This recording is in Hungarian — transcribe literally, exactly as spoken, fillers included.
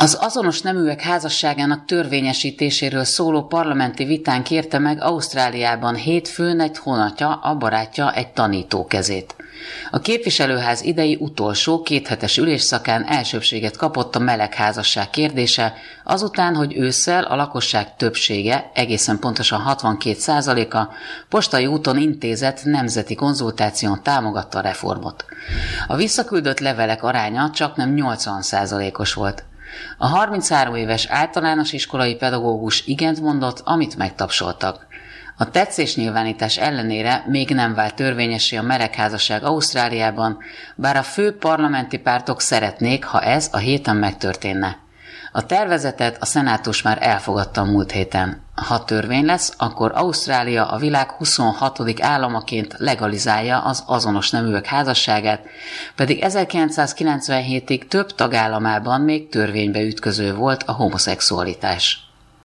Az azonos neműek házasságának törvényesítéséről szóló parlamenti vitán kérte meg Ausztráliában hétfőn egy honatja, a barátja egy tanító kezét. A képviselőház idei utolsó kéthetes ülésszakán elsőbséget kapott a melegházasság kérdése, azután, hogy ősszel a lakosság többsége, egészen pontosan hatvankét százaléka postai úton intézett nemzeti konzultáción támogatta a reformot. A visszaküldött levelek aránya csaknem nyolcvan százalékos volt. A harminchárom éves általános iskolai pedagógus igent mondott, amit megtapsoltak. A tetszésnyilvánítás ellenére még nem vált törvényessé a melegházasság Ausztráliában, bár a fő parlamenti pártok szeretnék, ha ez a héten megtörténne. A tervezetet a szenátus már elfogadta a múlt héten. Ha törvény lesz, akkor Ausztrália a világ huszonhatodik államaként legalizálja az azonos neműek házasságát, pedig ezerkilencszázkilencvenhétig több tagállamában még törvénybe ütköző volt a homoszexualitás.